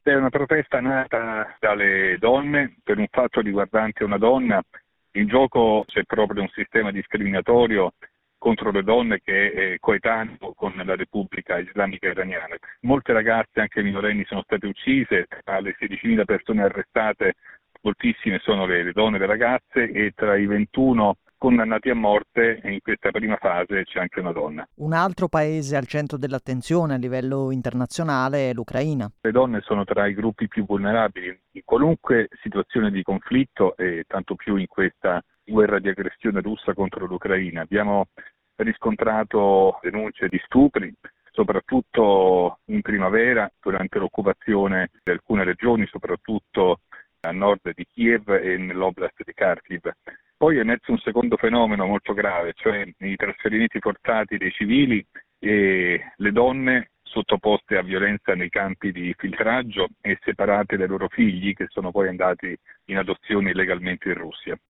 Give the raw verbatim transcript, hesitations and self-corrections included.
È una protesta nata dalle donne per un fatto riguardante una donna. In gioco c'è proprio un sistema discriminatorio contro le donne che è coetaneo con la Repubblica Islamica Iraniana. Molte ragazze, anche minorenni, sono state uccise, tra le sedicimila persone arrestate moltissime sono le, le donne e le ragazze, e tra i ventuno condannati a morte in questa prima fase c'è anche una donna. Un altro paese al centro dell'attenzione a livello internazionale è l'Ucraina. Le donne sono tra i gruppi più vulnerabili in qualunque situazione di conflitto e tanto più in questa guerra di aggressione russa contro l'Ucraina. Abbiamo riscontrato denunce di stupri, soprattutto in primavera durante l'occupazione di alcune regioni, soprattutto a nord di Kiev e nell'oblast di Kharkiv. Poi è emerso un secondo fenomeno molto grave, cioè i trasferimenti forzati dei civili e le donne sottoposte a violenza nei campi di filtraggio e separate dai loro figli, che sono poi andati in adozione illegalmente in Russia.